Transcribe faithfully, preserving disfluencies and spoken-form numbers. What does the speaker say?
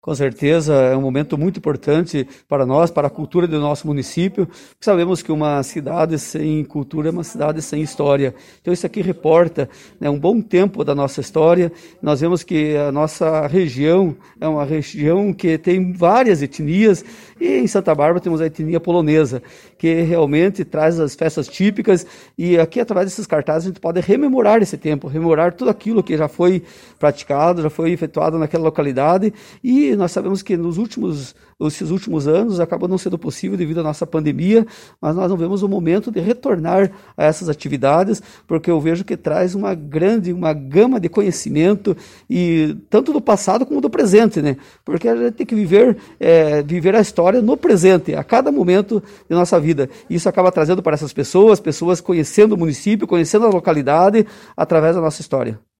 Com certeza, é um momento muito importante para nós, para a cultura do nosso município. Sabemos que uma cidade sem cultura é uma cidade sem história. Então isso aqui reporta, né, um bom tempo da nossa história. Nós vemos que a nossa região é uma região que tem várias etnias, e em Santa Bárbara temos a etnia polonesa, que realmente traz as festas típicas, e aqui através desses cartazes a gente pode rememorar esse tempo, rememorar tudo aquilo que já foi praticado, já foi efetuado naquela localidade. E nós sabemos que nos últimos, esses últimos anos acabou não sendo possível devido à nossa pandemia, mas nós não vemos o momento de retornar a essas atividades, porque eu vejo que traz uma grande, uma gama de conhecimento, e tanto do passado como do presente, né? Porque a gente tem que viver, é, viver a história no presente, a cada momento de nossa vida. Isso acaba trazendo para essas pessoas, pessoas conhecendo o município, conhecendo a localidade, através da nossa história.